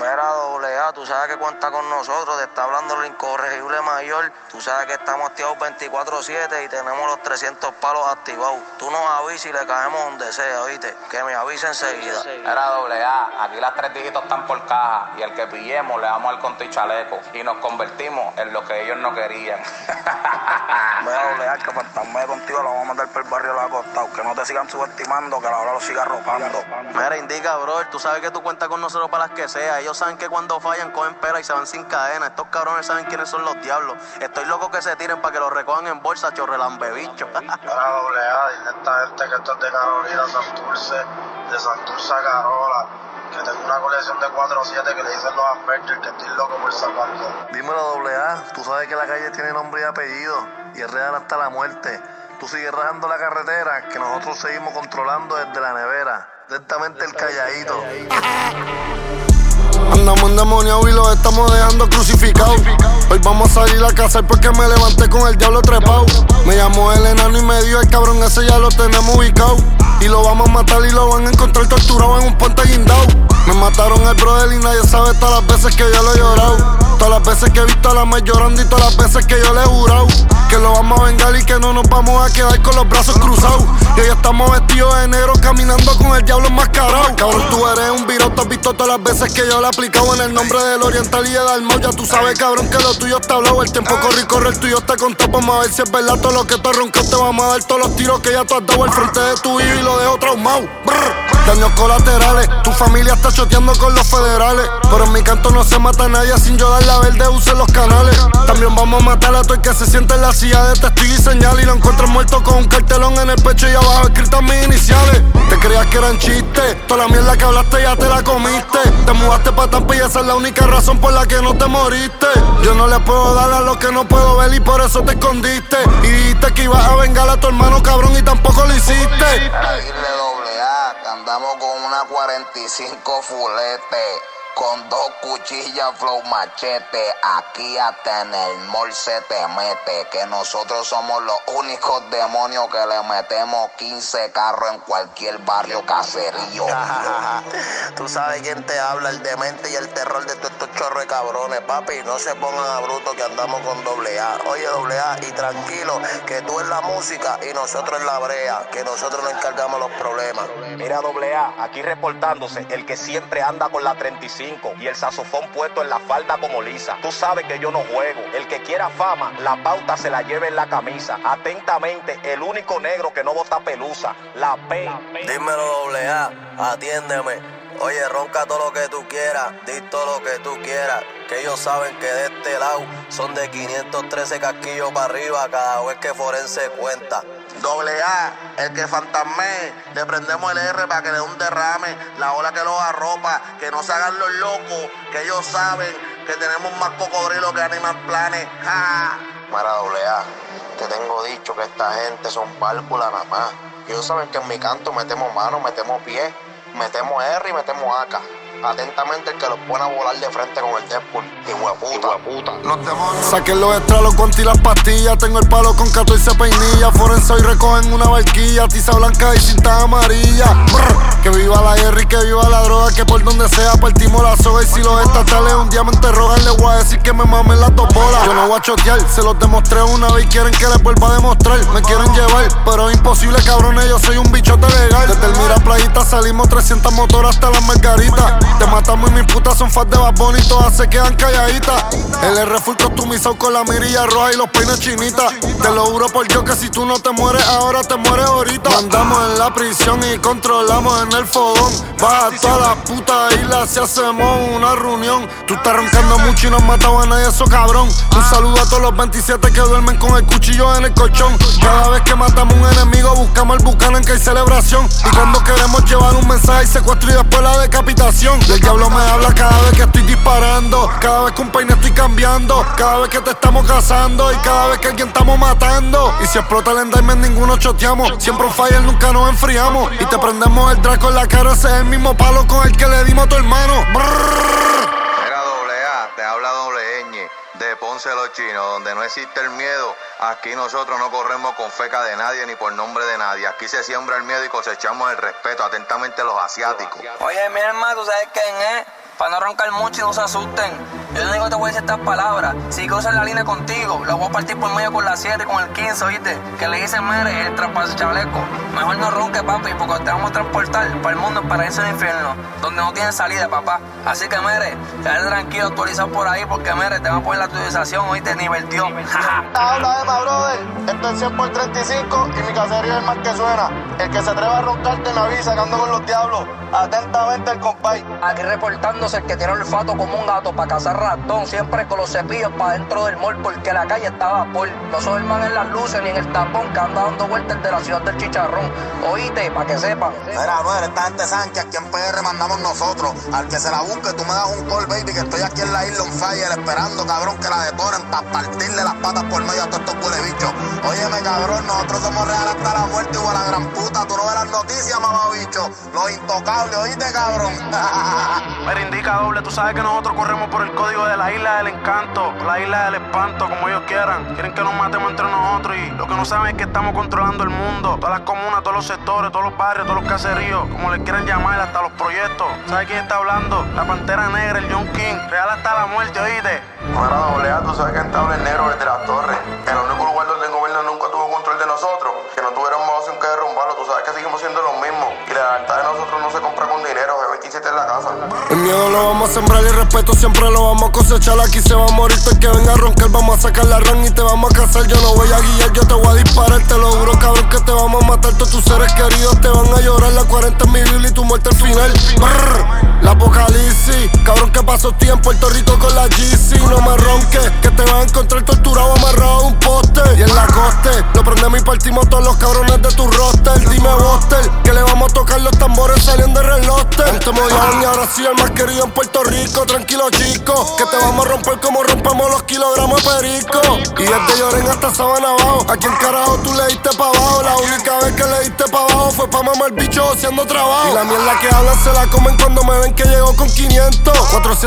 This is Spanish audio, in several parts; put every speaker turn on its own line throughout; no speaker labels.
Mira, doble A, tú sabes que cuenta con nosotros, te está hablando el incorregible mayor. Tú sabes que estamos activados 24/7 y tenemos los 300 palos activados. Tú nos avisas y le caemos donde sea, ¿viste? Que me avise enseguida.
Mira, doble A, aquí las 3 dígitos están por caja y el que pillemos le damos al conto y chaleco y nos convertimos en lo que ellos no querían.
Mira, doble A, que fantasma contigo lo vamos a mandar por el barrio de los acostados. Que no te sigan subestimando, que la hora los siga arropando.
Mira, indica, bro, tú sabes que tú cuentas con nosotros para las que sea. Ellos saben que cuando fallan cogen pera y se van sin cadena. Estos cabrones saben quiénes son los diablos. Estoy loco que se tiren para que los recojan en bolsa, chorrelambebicho.
Mira, doble A, dile a esta gente que esto es de Carolina, Santurce, de Santurce a Carola. Que tengo una colección de 4-7 que le dicen los Asperger, que estoy loco por sacarlo.
Dímelo, doble A, tú sabes que la calle tiene nombre y apellido y es real hasta la muerte. Tú sigues rajando la carretera que nosotros seguimos controlando desde la nevera. Directamente el calladito.
Andamos endemoniados y los estamos dejando crucificados. Hoy vamos a salir a cazar porque me levanté con el diablo trepado. Me llamó el enano y me dijo el cabrón ese ya lo tenemos ubicado. Y lo vamos a matar y lo van a encontrar torturado en un puente guindado. Me mataron al brother y nadie sabe todas las veces que yo lo he llorado. Todas las veces que he visto a la mujer llorando y todas las veces que yo le he jurado que lo vamos a vengar y que no nos vamos a quedar con los brazos cruzados. Y hoy estamos vestidos de negro caminando con el diablo enmascarado. Cabrón, tú eres un virus, tú has visto todas las veces que yo le he aplicado en el nombre del Oriental y de Dalmau. Ya tú sabes, cabrón, que lo tuyo está hablado. El tiempo corre, el tuyo te contó. Vamos a ver si es verdad todo lo que te roncaste. Vamos a dar todos los tiros que ya tú has dado al frente de tu hijo y lo dejo traumado. Daños colaterales, tu familia está choteando con los federales. Pero en mi canto no se mata a nadie sin yo dar la verde, use los canales. También vamos a matar a todo el que se siente en la silla de testigo y señal. Y lo encuentro muerto con un cartelón en el pecho y abajo escritas mis iniciales. Te creías que eran chistes, toda la mierda que hablaste ya te la comiste. Te mudaste pa' Tampa y esa es la única razón por la que no te moriste. Yo no le puedo dar a lo que no puedo ver y por eso te escondiste. Y dijiste que ibas a vengar a tu hermano cabrón y tampoco lo hiciste.
Dile doble A, que andamos con una 45 fulete, con 2 cuchillas flow machete. Aquí hasta en el mall se te mete, que nosotros somos los únicos demonios que le metemos 15 carros en cualquier barrio caserío.
Tú sabes quién te habla, el demente y el terror de todos estos chorros de cabrones, papi. No se pongan a bruto que andamos con doble A. Oye, doble A, y tranquilo, que tú en la música y nosotros en la brea, que nosotros nos encargamos los problemas.
Mira, doble A, aquí reportándose el que siempre anda con la 35 y el saxofón puesto en la falda como lisa. Tú sabes que yo no juego. El que quiera fama, la pauta se la lleve en la camisa. Atentamente, el único negro que no bota pelusa, la P.
Dímelo, doble A, atiéndeme. Oye, ronca todo lo que tú quieras, di todo lo que tú quieras, que ellos saben que de este lado son de 513 casquillos para arriba cada vez que forense cuenta. Doble A, el que fantasmee, le prendemos el R para que le dé un derrame, la ola que los arropa, que no se hagan los locos, que ellos saben que tenemos más cocodrilo que Animal Planet. ¡Ja!
Mira, doble A, te tengo dicho que esta gente son pálculas nada más. Ellos saben que en mi canto metemos mano, metemos pie, metemos R y metemos AK. Atentamente el que los pone a volar de frente con el Deadpool. Hijueputa.
Los demonios. Saquen los extras, los guantes y las pastillas. Tengo el palo con 14 peinillas. Forense y recogen una barquilla. Tiza blanca y cinta amarilla. Que viva la guerra y que viva la droga. Que por donde sea partimos la soga. Y si los estatales un diamante rogan, les voy a decir que me mamen las 2 bolas. Yo no voy a chotear, se los demostré una vez y quieren que les vuelva a demostrar. Me quieren llevar, pero es imposible, cabrones. Yo soy un bichote legal. Desde el Mira Playita salimos 300 motoras hasta las margaritas. Te matamos y mis putas son fans de Bad Bunny, todas se quedan calladitas. El R full customizado con la mirilla roja y los peines chinitas. Te lo juro por Dios que si tú no te mueres ahora, te mueres ahorita. Mandamos en la prisión y controlamos en el fogón. Baja toda la puta isla si hacemos una reunión. Tú estás roncando mucho y no has matado a nadie, eso cabrón. Un saludo a todos los 27 que duermen con el cuchillo en el colchón. Cada vez que matamos un enemigo buscamos el Buchanan que hay celebración. Y cuando queremos llevar un mensaje secuestro y después la decapitación. El diablo me habla cada vez que estoy disparando, cada vez que un peine estoy cambiando, cada vez que te estamos cazando y cada vez que alguien estamos matando. Y si explota el enderman ninguno choteamos, siempre un fire nunca nos enfriamos. Y te prendemos el draco en la cara, ese es el mismo palo con el que le dimos a tu hermano.
Mira, doble A, te habla doble ñ de Ponce los Chinos, donde no existe el miedo. Aquí nosotros no corremos con feca de nadie ni por nombre de nadie. Aquí se siembra el miedo y cosechamos el respeto. Atentamente los asiáticos.
Oye, mi hermano, ¿tú sabes quién es?
para no roncar mucho y no se asusten. Yo lo único que te voy a decir estas palabras. Si cruzan la línea contigo, la voy a partir por medio con la 7 y con el 15, ¿oíste? Que le dicen, mere, el traspase chaleco. Mejor no ronque, papi, porque te vamos a transportar para el mundo, para ese infierno, donde no tiene salida, papá. Así que, mere, quédate tranquilo, actualizado por ahí, porque, mere, te van a poner la actualización, ¿oíste? Nivel Dios.
Habla, brother. Esto es 100 por 35 y mi caserío es el más que suena. El que se atreva a roncarte me avisa que ando con los diablos. Atentamente el compay.
Aquí reportándose el que tiene el olfato como un gato para cazar ratón, siempre con los cepillos para dentro del mall porque la calle estaba por. No soy el man en las luces ni en el tapón que anda dando vueltas de la ciudad del chicharrón. Oíste, para que sepan.
Mira, brother, esta gente sabe que aquí en PR mandamos nosotros. Al que se la busque, tú me das un call, baby, que estoy aquí en la isla on fire esperando, cabrón, que la detonen para partirle las patas por medio a todos estos culebichos. Óyeme, cabrón, nosotros somos real hasta la muerte igual a la gran puta. Tú no ves las noticias, mamabicho. Los intocables, oíste, cabrón.
Mira, indica doble, tú sabes que nosotros corremos por el código de la isla del encanto, la isla del espanto, como ellos quieran. Quieren que nos matemos entre nosotros y lo que no saben es que estamos controlando el mundo. Todas las comunas, todos los sectores, todos los barrios, todos los caseríos, como les quieran llamar, hasta los proyectos. ¿Sabes quién está hablando? La Pantera Negra, el John King, real hasta la muerte, oíste.
Mira, doble A, tú sabes que está el negro desde las torres. El único lugar donde el gobierno nunca tuvo control de nosotros, que no tuviéramos opción que derrumbarlo. Tú sabes que seguimos siendo los mismos. Y la lealtad de nosotros no se compra con dinero, G27 en la casa.
El miedo lo vamos a sembrar y el respeto siempre lo vamos a cosechar. Aquí se va a morir todo el que venga a roncar. Vamos a sacar la ran y te vamos a cazar. Yo no voy a guiar, yo te voy a disparar. Te lo juro, cabrón, que te vamos a matar. Todos tus seres queridos te van a llorar. La 40 es mi Biblia y tu muerte al final. Brrr, la apocalipsis, cabrón, que pasó tiempo en Puerto Rico con la GC. No me ronques, que te vas a encontrar torturado amarrado a un poste. Y en la coste, lo prendemos y partimos todos los cabrones de tu roster. Dime, Buster, que le vamos a tocar los tambores saliendo del reloster. Este Moyan y ahora sí el más querido en Puerto Rico. Tranquilo, chico, que te vamos a romper como rompemos los kilogramos de perico. Y desde Lloren hasta Sabana abajo, ¿a quién carajo tú le diste pa' abajo? La única vez que le diste pa' abajo fue pa' mamar bicho haciendo trabajo. Y la mierda que hablan se la comen cuando me ven que llegó con 500.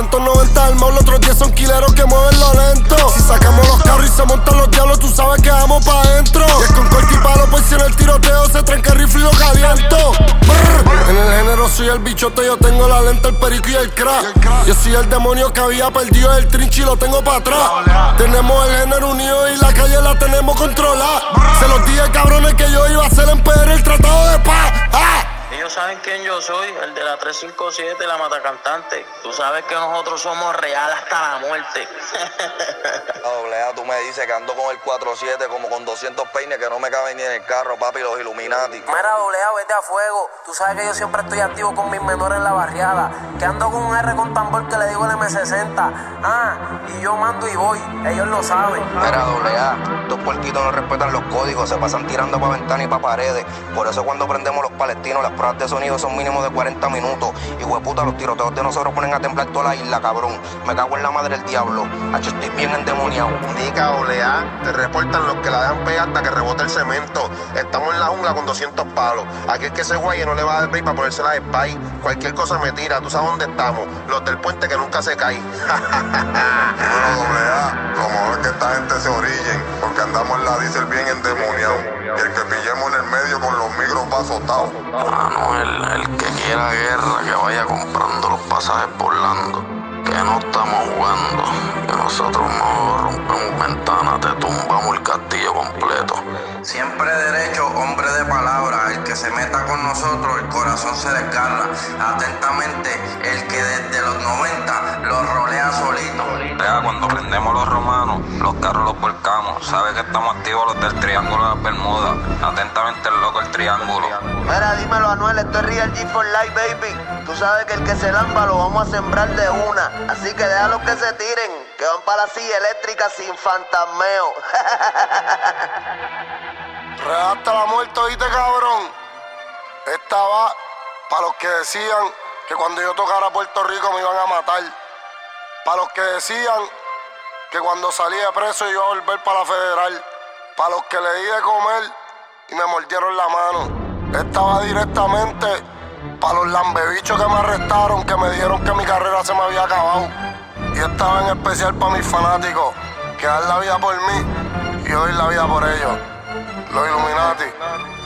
490 armados, los otros 10 son quileros que mueven lo lento. Si sacamos los carros y se montan los diablos, tú sabes que vamos pa' adentro. Y es con corte y palo, pues si en el tiroteo se tranca el rifle y lo caliento. Brr. En el género soy el bichote, yo tengo la lenta, el perico y el crack. Yo soy el demonio que había perdido el trinchi y lo tengo pa' atrás. Tenemos el género unido y la calle la tenemos controlada. Se los dije, cabrones, que yo iba a hacer en PR el tratado de paz. ¡Ah!
Ellos saben quién yo soy, el de la 357, la matacantante. Tú sabes que nosotros somos real hasta la muerte.
Doble A, tú me dices que ando con el 47 como con 200 peines que no me caben ni en el carro, papi, los Illuminati.
Mira, doble A, vete a fuego. Tú sabes que yo siempre estoy activo con mis menores en la barriada. Que ando con un R con tambor que le digo el M60. Y yo mando y voy, ellos lo saben.
Mira, doble A, estos puerquitos no respetan los códigos, se pasan tirando pa' ventanas y pa' paredes. Por eso cuando prendemos los palestinos, las pruebas de sonido son mínimo de 40 minutos. Y hueputa, los tiroteos de nosotros ponen a temblar toda la isla, cabrón. Me cago en la madre del diablo. Hacho, estoy bien endemoniado.
Indica, doble A, te reportan los que la dejan pegar hasta que rebota el cemento. Estamos en la jungla con 200 palos. Aquí el que se guaye no le va a dar break para ponérsela de spy. Cualquier cosa me tira, tú sabes dónde estamos. Los del puente que nunca se caen.
Bueno, doble A, lo mejor es que esta gente se orillen, porque andamos en la diésel bien endemoniado. Y el que pillemos en el medio con los micros va azotado.
El que quiera guerra, que vaya comprando los pasajes por Lando. Que no estamos jugando, que nosotros no rompemos ventanas, te tumbamos el castillo completo.
Siempre derecho, hombre de palabra. El que se meta con nosotros, el corazón se desgarra. Atentamente, el que desde los 90 los rolea solito.
Cuando prendemos los romanos, los carros los volcamos. Sabe que estamos activos los del Triángulo de las Bermudas. Atentamente el loco el Triángulo.
Mira, dímelo, Anuel, esto es Real G for Life, baby. Tú sabes que el que se lamba lo vamos a sembrar de una. Así que déjalos que se tiren, que van para la silla eléctrica sin fantasmeo.
Real hasta la muerte, oíste, cabrón. Esta va para los que decían que cuando yo tocara Puerto Rico me iban a matar. Para los que decían que cuando salí de preso iba a volver para la federal. Para los que le di de comer y me mordieron la mano. Esta va directamente para los lambebichos que me arrestaron, que me dijeron que mi carrera se me había acabado. Y esta va en especial para mis fanáticos, que dan la vida por mí y yo doy la vida por ellos. Los Illuminati.